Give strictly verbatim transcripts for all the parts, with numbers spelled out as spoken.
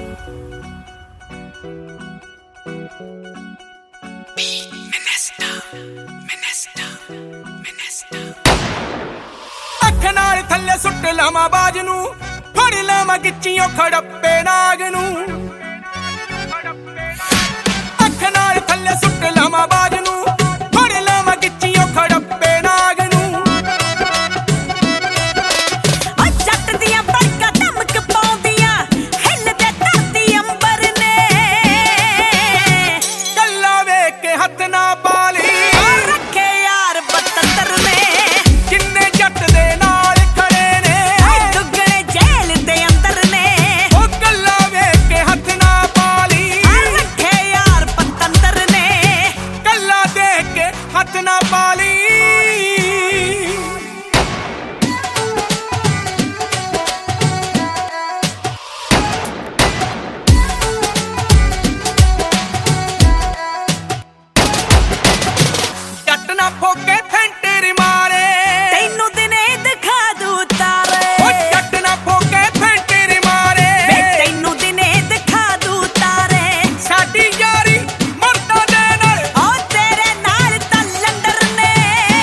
अख नाल थल्ले सुट लावां बाज नूं, फड़ लावां गिच्चियों खड़प्पे नाग नूं। अख नाल थल्ले सुट लावां बाज नूं, फड़ लावां गिच्चियों खड़प्पे नाग नूं। जट दियां बड़का धमक पाउंदियां, हिलदे धरती अंबर ने। गल्ला वेख के हथ ना पाली, रखे यार बतंतर ने। किन्ने जट दे नाल खड़े ने, दुगने जेल दे अंदर ने। ओ गल्ला वेख के हथ ना पाली, रखे यार बतंतर ने। गल्ला देख के हथ ना पाली। जट ना फोके फैंटेरी मारे, तैनू दिने दिखा दूं तारे। ओ जट ना फोके फैंटेरी मारे, वे तैनू दिने दिखा दूं तारे। साडी यारी मर्दां दे नाल, ओ तेरे नाल तां लंडर ने।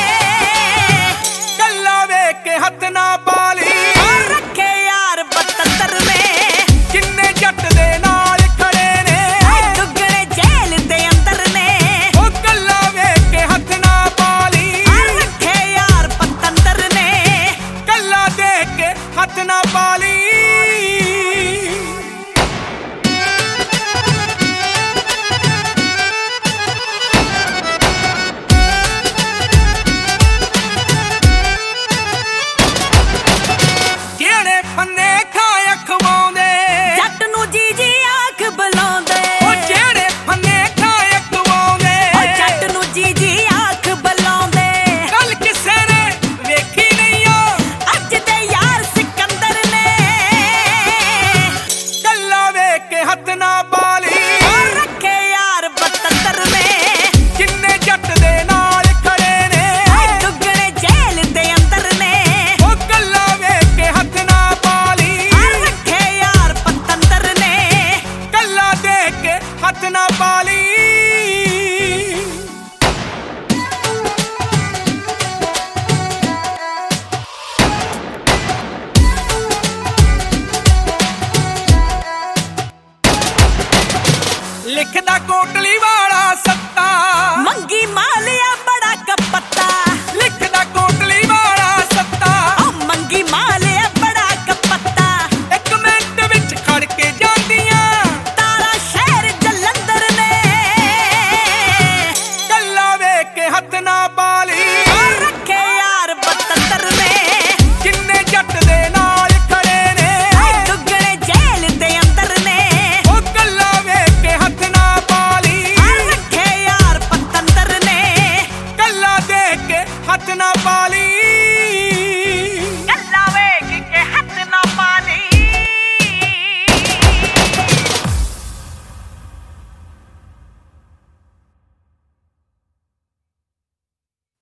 गल्ला वेख के हथ ना पाली, रखे यार बतंतर ने। किन्ने जट दे नाल खड़े ने, दुगने जेल दे अंदर ने। ओ गल्ला वेख के हथ ना पाली, रखे यार बतंतर ने। गल्ला देख के हथ ना पाली। ਜਿਹੜੇ ਫੰਨੇ ਖਾਇਆ ਖਵਾਉਂਦੇ, ਜੱਟ ਨੂੰ ਜੀ ਜੀ ਆਖ ਬੁਲਾਉਂਦੇ। ਉਹ ਜਿਹੜੇ ਫੰਨੇ ਖਾਇਆ ਖਵਾਉਂਦੇ, ਓ ਜੱਟ ਨੂੰ ਜੀ ਜੀ ਆਖ ਬੁਲਾਉਂਦੇ। ਗੱਲ ਕਿਸੇ ਨੇ ਵੇਖੀ ਨਹੀਂ ਓ, ਅੱਜ ਦੇ ਯਾਰ ਸਿਕੰਦਰ ਨੇ। ਗੱਲਾਂ ਵੇਖ ਕੇ ਹੱਥ ਨਾ ਪਾਲੀ, ਰੱਖੇ ਯਾਰ ਬਤੰਦਰ ਨੇ। ਕਿੰਨੇ ਜੱਟ ਦੇ ਨਾਲ ਖੜੇ ਨੇ, ਦੁਗਣੇ ਜੇਲ ਦੇ ਅੰਦਰ ਨੇ। ਉਹ ਗੱਲਾਂ ਵੇਖ ਕੇ ਹੱਥ ਨਾ ਪਾਲੀ, ਰੱਖੇ ਯਾਰ ਬਤੰਦਰ ਨੇ। ਗੱਲਾਂ ਦੇਖ ਕੇ ਹੱਥ ਨਾ ਪਾਲੀ। ਲਿਖਦਾ ਕੋਟਲੀ ਵਾਲਾ